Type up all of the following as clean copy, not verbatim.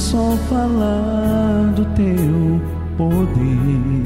só falar do teu poder.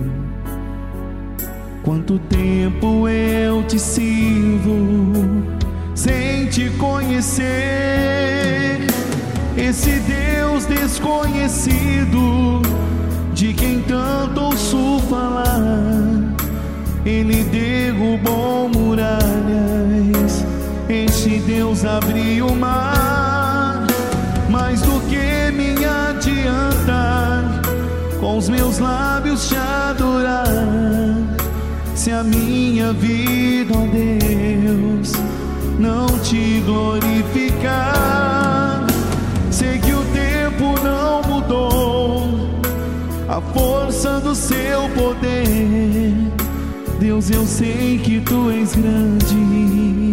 Quanto tempo eu te sirvo sem te conhecer, esse Deus desconhecido de quem tanto ouço falar. Ele derrubou muralhas, este Deus abriu o mar. Mais do que me adianta com os meus lábios te adorar, se a minha vida, ó Deus, não te glorificar. Sei que o tempo não mudou a força do seu poder. Deus, eu sei que tu és grande.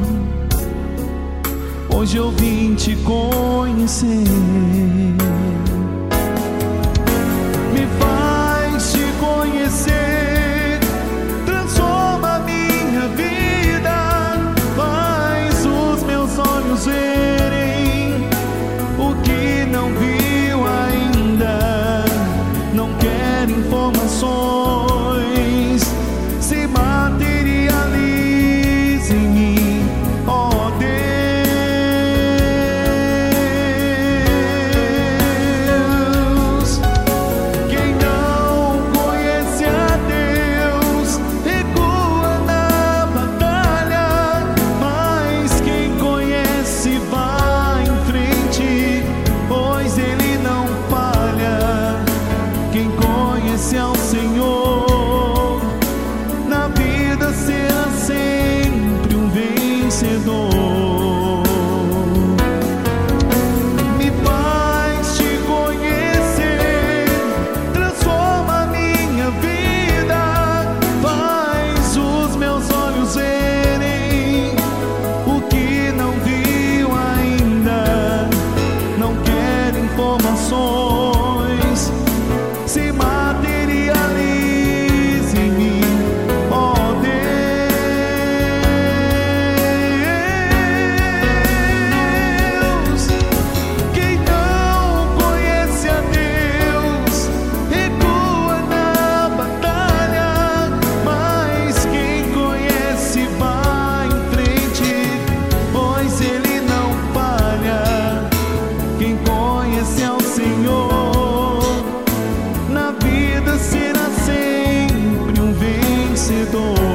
Hoje eu vim te conhecer. Me faz te conhecer, transforma a minha vida, faz os meus olhos verem o que não viu ainda. Não quero informações, se materialize em mim, ó Deus. Quem não conhece a Deus recua na batalha, mas quem conhece vai em frente, pois Ele não falha. Quem conhece ao Senhor na vida será sempre um vencedor. Me faz te conhecer, transforma a minha vida, faz os meus olhos verem o que não viu ainda. Não quero informações, se materialize em mim, ó Deus. Quem não conhece a Deus recua na batalha, mas quem conhece vai em frente, pois Ele não falha. Quem conhece ao Senhor na vida será sempre um vencedor.